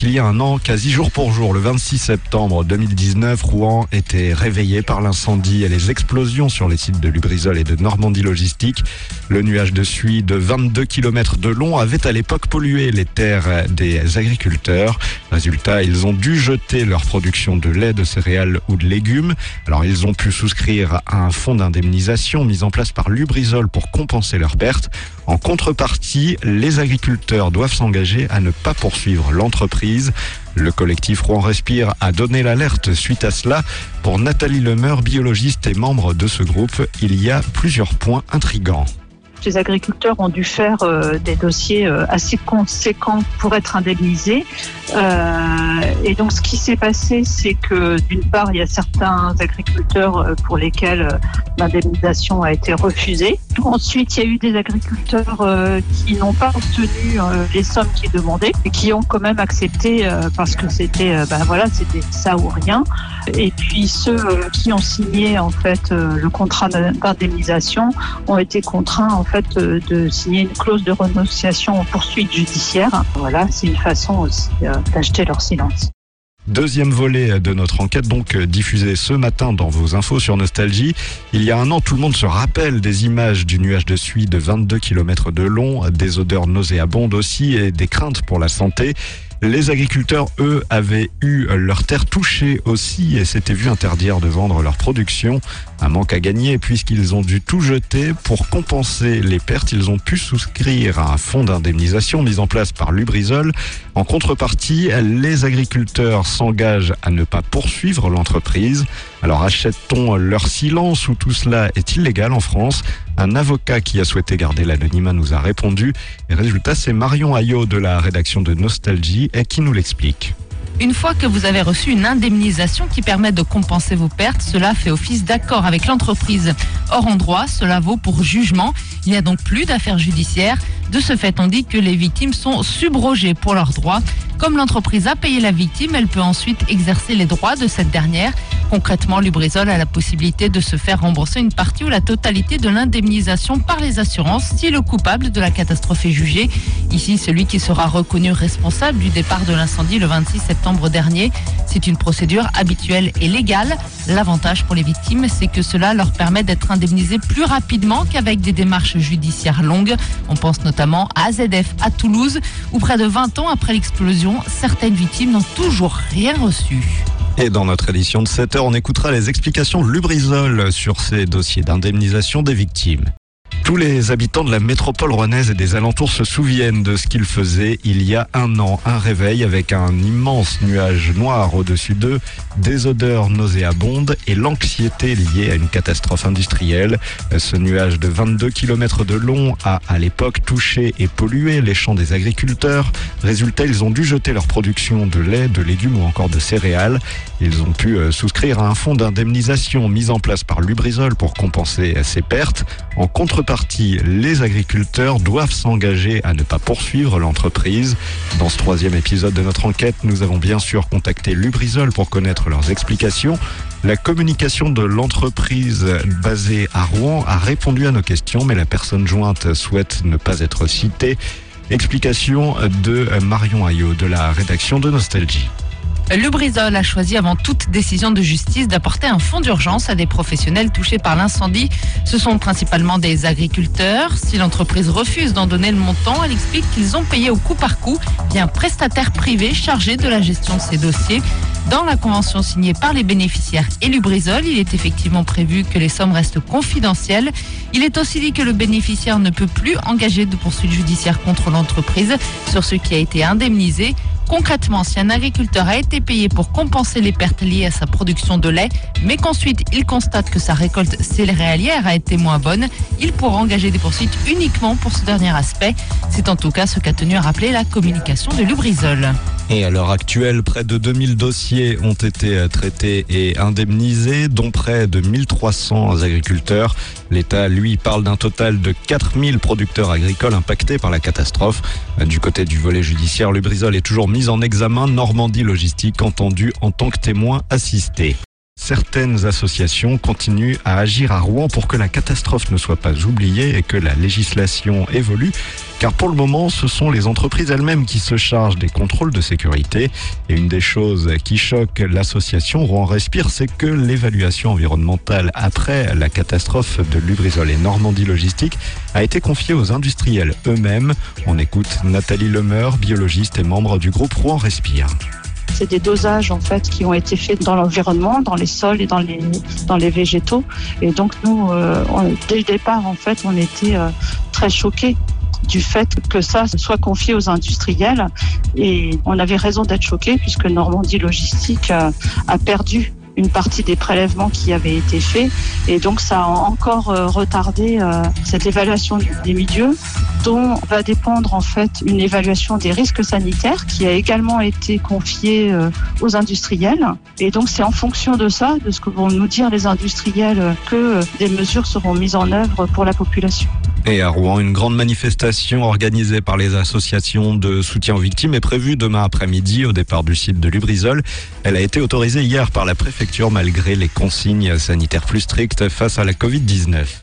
Il y a un an, quasi jour pour jour, le 26 septembre 2019, Rouen était réveillé par l'incendie et les explosions sur les sites de Lubrizol et de Normandie Logistique. Le nuage de suie de 22 km de long avait à l'époque pollué les terres des agriculteurs. Résultat, ils ont dû jeter leur production de lait, de céréales ou de légumes. Alors, ils ont pu souscrire à un fonds d'indemnisation mis en place par Lubrizol pour compenser leurs pertes. En contrepartie, les agriculteurs doivent s'engager à ne pas poursuivre l'entreprise. Le collectif Rouen Respire a donné l'alerte suite à cela. Pour Nathalie Lemeur, biologiste et membre de ce groupe, il y a plusieurs points intrigants. Les agriculteurs ont dû faire des dossiers assez conséquents pour être indemnisés. Et donc, ce qui s'est passé, c'est que d'une part, il y a certains agriculteurs pour lesquels l'indemnisation a été refusée. Ensuite, il y a eu des agriculteurs qui n'ont pas obtenu les sommes qu'ils demandaient et qui ont quand même accepté parce que c'était c'était ça ou rien. Et puis ceux qui ont signé en fait le contrat d'indemnisation ont été contraints en fait de signer une clause de renonciation aux poursuites judiciaires. Voilà, c'est une façon aussi d'acheter leur silence. Deuxième volet de notre enquête, donc diffusé ce matin dans vos infos sur Nostalgie. Il y a un an, tout le monde se rappelle des images du nuage de suie de 22 km de long, des odeurs nauséabondes aussi et des craintes pour la santé. Les agriculteurs, eux, avaient eu leurs terres touchées aussi et s'étaient vus interdire de vendre leur production. Un manque à gagner puisqu'ils ont dû tout jeter. Pour compenser les pertes, ils ont pu souscrire à un fonds d'indemnisation mis en place par Lubrizol. En contrepartie, les agriculteurs s'engagent à ne pas poursuivre l'entreprise. Alors achète-t-on leur silence ou tout cela est illégal en France? Un avocat qui a souhaité garder l'anonymat nous a répondu. Et résultat, c'est Marion Ayot de la rédaction de Nostalgie et qui nous l'explique. Une fois que vous avez reçu une indemnisation qui permet de compenser vos pertes, cela fait office d'accord avec l'entreprise. Or, en droit, cela vaut pour jugement. Il n'y a donc plus d'affaires judiciaires. De ce fait, on dit que les victimes sont subrogées pour leurs droits. Comme l'entreprise a payé la victime, elle peut ensuite exercer les droits de cette dernière. Concrètement, Lubrizol a la possibilité de se faire rembourser une partie ou la totalité de l'indemnisation par les assurances si le coupable de la catastrophe est jugé. Ici, celui qui sera reconnu responsable du départ de l'incendie le 26 septembre dernier. C'est une procédure habituelle et légale. L'avantage pour les victimes, c'est que cela leur permet d'être indemnisées plus rapidement qu'avec des démarches judiciaires longues. On pense notamment à AZF à Toulouse, où près de 20 ans après l'explosion, certaines victimes n'ont toujours rien reçu. Et dans notre édition de 7h, on écoutera les explications de Lubrizol sur ces dossiers d'indemnisation des victimes. Tous les habitants de la métropole rouennaise et des alentours se souviennent de ce qu'ils faisaient il y a un an. Un réveil avec un immense nuage noir au-dessus d'eux, des odeurs nauséabondes et l'anxiété liée à une catastrophe industrielle. Ce nuage de 22 km de long a à l'époque touché et pollué les champs des agriculteurs. Résultat, ils ont dû jeter leur production de lait, de légumes ou encore de céréales. Ils ont pu souscrire à un fonds d'indemnisation mis en place par Lubrizol pour compenser ces pertes. En contrepartie, les agriculteurs doivent s'engager à ne pas poursuivre l'entreprise. Dans ce troisième épisode de notre enquête, nous avons bien sûr contacté Lubrizol pour connaître leurs explications. La communication de l'entreprise basée à Rouen a répondu à nos questions, mais la personne jointe souhaite ne pas être citée. Explication de Marion Ayot de la rédaction de Nostalgie. Lubrizol a choisi avant toute décision de justice d'apporter un fonds d'urgence à des professionnels touchés par l'incendie. Ce sont principalement des agriculteurs. Si l'entreprise refuse d'en donner le montant, elle explique qu'ils ont payé au coup par coup via un prestataire privé chargé de la gestion de ces dossiers. Dans la convention signée par les bénéficiaires et Lubrizol, il est effectivement prévu que les sommes restent confidentielles. Il est aussi dit que le bénéficiaire ne peut plus engager de poursuites judiciaires contre l'entreprise sur ce qui a été indemnisé. Concrètement, si un agriculteur a été payé pour compenser les pertes liées à sa production de lait, mais qu'ensuite il constate que sa récolte céréalière a été moins bonne, il pourra engager des poursuites uniquement pour ce dernier aspect. C'est en tout cas ce qu'a tenu à rappeler la communication de Lubrizol. Et à l'heure actuelle, près de 2000 dossiers ont été traités et indemnisés, dont près de 1300 agriculteurs. L'État, lui, parle d'un total de 4000 producteurs agricoles impactés par la catastrophe. Du côté du volet judiciaire, Lubrizol est toujours mis en examen. Normandie Logistique entendu en tant que témoin assisté. Certaines associations continuent à agir à Rouen pour que la catastrophe ne soit pas oubliée et que la législation évolue, car pour le moment, ce sont les entreprises elles-mêmes qui se chargent des contrôles de sécurité. Et une des choses qui choque l'association Rouen Respire, c'est que l'évaluation environnementale après la catastrophe de Lubrizol et Normandie Logistique a été confiée aux industriels eux-mêmes. On écoute Nathalie Lemeur, biologiste et membre du groupe Rouen Respire. C'est des dosages en fait qui ont été faits dans l'environnement, dans les sols et dans les végétaux. Et donc nous, dès le départ en fait, on était très choqués du fait que ça soit confié aux industriels. Et on avait raison d'être choqués puisque Normandie Logistique a perdu une partie des prélèvements qui avaient été faits. Et donc ça a encore retardé cette évaluation des milieux, dont va dépendre en fait une évaluation des risques sanitaires qui a également été confiée aux industriels. Et donc c'est en fonction de ça, de ce que vont nous dire les industriels, que des mesures seront mises en œuvre pour la population. Et à Rouen, une grande manifestation organisée par les associations de soutien aux victimes est prévue demain après-midi au départ du site de Lubrizol. Elle a été autorisée hier par la préfecture malgré les consignes sanitaires plus strictes face à la Covid-19.